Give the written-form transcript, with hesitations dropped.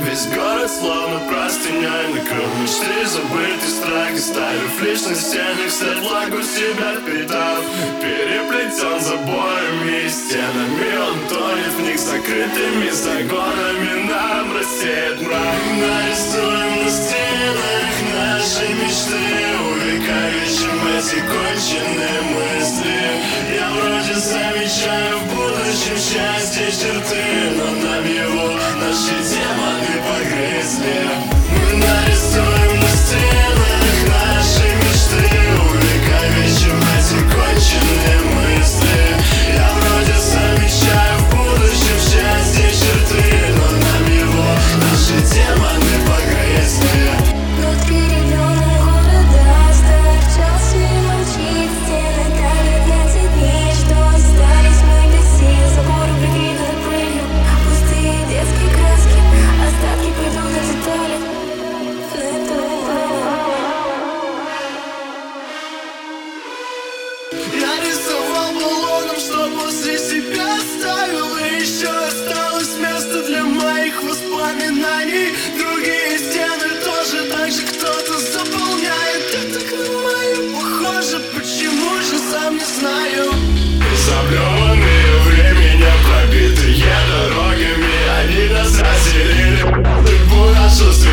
Весь город словно простыня, накрыл мечты, забытый страх. Ставив лишь на стенах свет, влагу себя впитав. Переплетен заборами и стенами, он тонет в них закрытыми загонами. Нам рассеет мрак. Нарисуем на стенах наши мечты, увлекающим эти конченые мысли. Я вроде замечаю в будущем счастье черты, но нам его наши демоны погрызли. Мы нарисуем на стенах наши мечты, увлекающим эти конченые мысли. Я вроде замечаю в будущем счастье черты, но нам его наши демоны погрызли. Кроткий ребенок города сторчался и молчит. Стены давят на цепи, что остались мы без сил. Заборы прикрыты пылью, пустые детские краски, остатки пойдут на детали. Я рисовал баллоном, что после себя оставил, и еще осталось место для моих воспоминаний. Другие стены тоже так же кто-то заполняет. Это на мою похоже, почему же сам не знаю. Заблеванные временем пробитые дорогами, они нас разделили. Ты будешь